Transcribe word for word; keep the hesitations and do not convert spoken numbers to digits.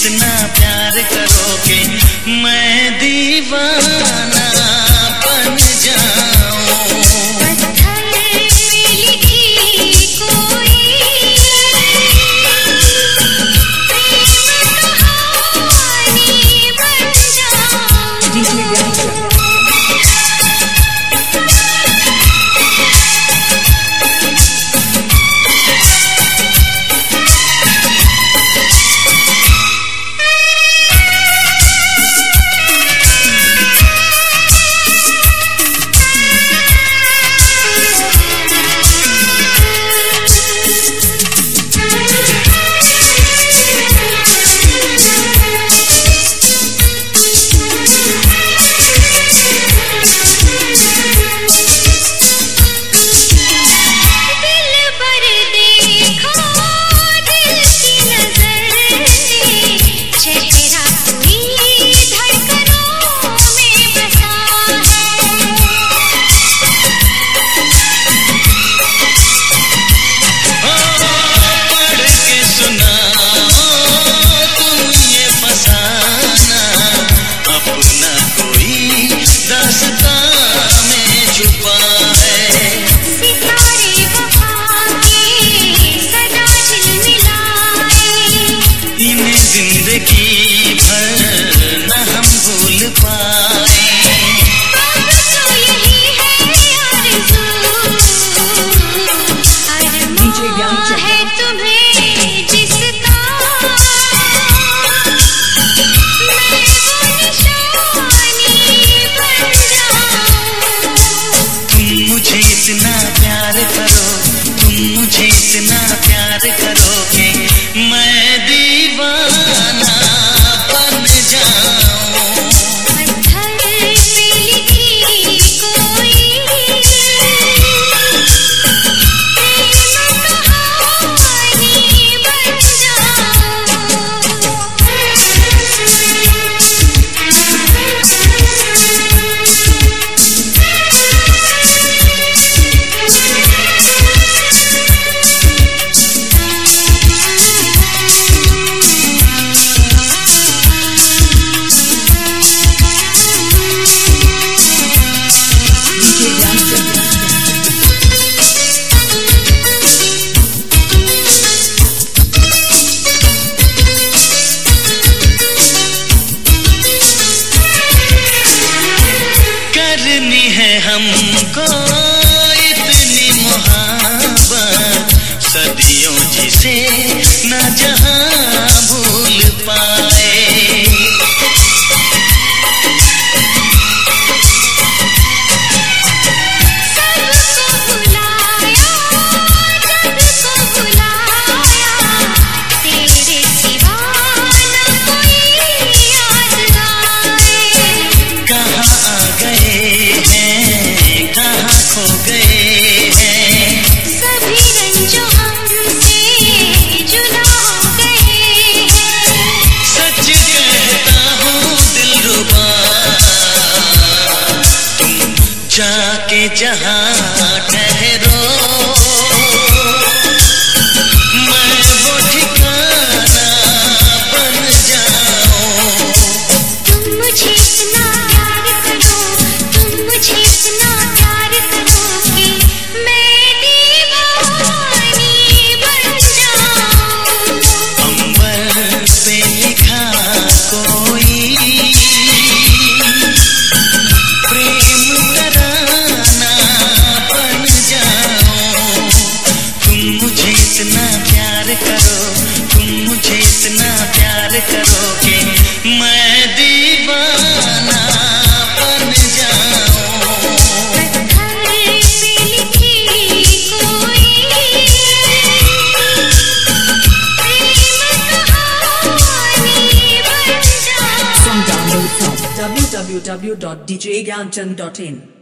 इतना प्यार करोगे मैं दीवाना बन जाऊं। पत्थर पे लिखी कोई प्रेम कहानी बन जाऊं। डीजे ज्ञानचंद। जिंदगी भर न हम भूल पाए। अब तो यही है आरज़ू, अरमान है तुम्हें जिसका, मैं वो निशानी बन जाऊं। तुम मुझे इतना प्यार करो, तुम मुझे इतना प्यार करोगे मैं दीवाना बन जाऊं। पत्थर पे लिखी कोई प्रेम कहानी बन करनी है हमको इतनी मोहब्बत, सदियों जिसे न जहां भूल पाए। सबको बुलाया, सबको बुलाया, तेरे सिवा न कोई याद आए। कहाँ आ गए हैं, कहाँ खो गए हैं, सभी रंजों हमसे जुदा हो गए हैं। सच कहता हूँ दिलरुबा, तुम जाके जहाँ ठहरो मैं वो ठिकाना बन जाऊं। तुम मुझे इतना प्यार करो, तुम मुझे इतना प्यार करो कि मैं दीवानी बन जाऊं। अंबर पे लिखा कोई प्रेम तराना बन जाऊं। तुम मुझे इतना प्यार करो, तुम मुझे इतना प्यार करोगे मैं दीवाना बन जाऊं। पत्थर पे लिखी कोई प्रेम कहानी बन जाऊं। From download from w w w dot d j gyanchan dot in।